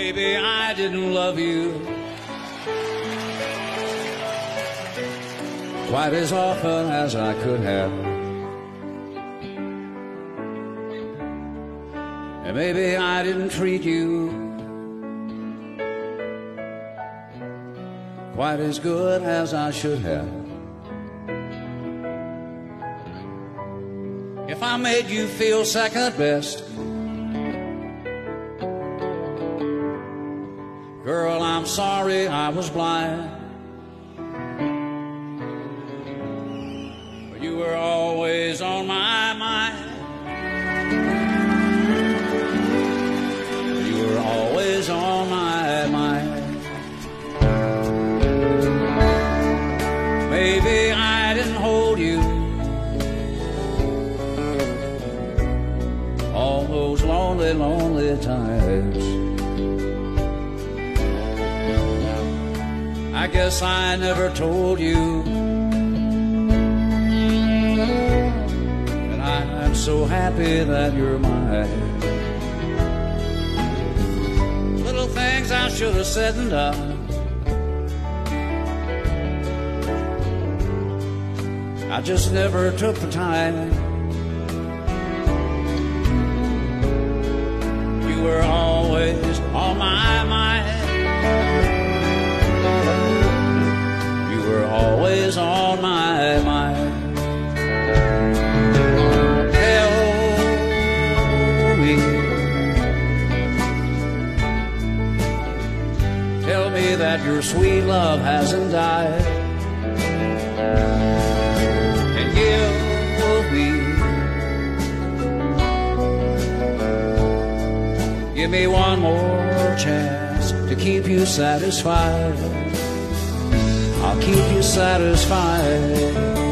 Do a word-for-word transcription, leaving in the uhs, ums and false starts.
Maybe I didn't love you quite as often as I could have. And maybe I didn't treat you quite as good as I should have. If I made you feel second best, girl, I'm sorry I was blind. You were always on my mind. You were always on my mind. Maybe I didn't hold you all those lonely, lonely times. I guess I never told you that I'm so happy that you're mine. Little things I should have said and done, I just never took the time. You were always on my mind. You were always on my mind. Tell me, tell me that your sweet love hasn't died. And give me, give me one more chance to keep you satisfied. I'll keep you satisfied.